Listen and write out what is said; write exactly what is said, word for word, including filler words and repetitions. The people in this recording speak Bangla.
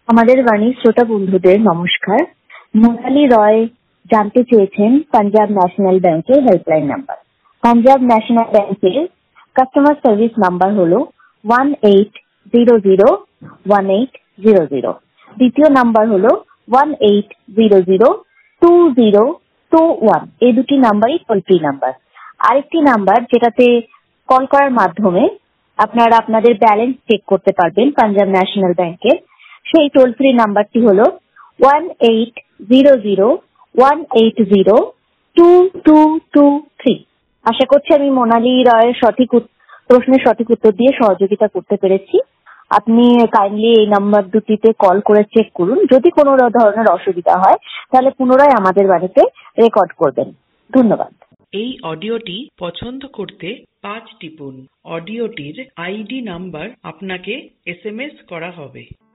আমাদের বাণী শ্রোতা বন্ধুদের নমস্কার। মোনালি রয় জানতে চেয়েছেন পাঞ্জাব ন্যাশনাল ব্যাংকের হেল্পলাইন নাম্বার। পাঞ্জাব ন্যাশনাল ব্যাংকের কাস্টমার সার্ভিস নাম্বার হলো one eight zero zero one eight zero zero. দ্বিতীয় নাম্বার হলো one eight zero zero two zero two one. এই দুটি নাম্বারই টোল ফ্রি নাম্বার। আরেকটি নাম্বার যেটাতে কল করার মাধ্যমে আপনারা আপনাদের ব্যালেন্স চেক করতে পারবেন পাঞ্জাব ন্যাশনাল ব্যাংকের, সেই টোল ফ্রি নাম্বারটি হলো one eight zero zero one eight zero two two two three. আশা করছি আমি মোনালি রয়ের সঠিক প্রশ্নের সঠিক উত্তর দিয়ে সহযোগিতা করতে পেরেছি। আপনি কাইন্ডলি এই নাম্বার দুটিতে কল করে চেক করুন। যদি কোনো ধরনের অসুবিধা হয় তাহলে পুনরায় আমাদের বাড়িতে রেকর্ড করবেন। ধন্যবাদ। এই অডিওটি পছন্দ করতে পাঁচ টিপুন। অডিওটির আইডি নাম্বার আপনাকে এস এম এস করা হবে।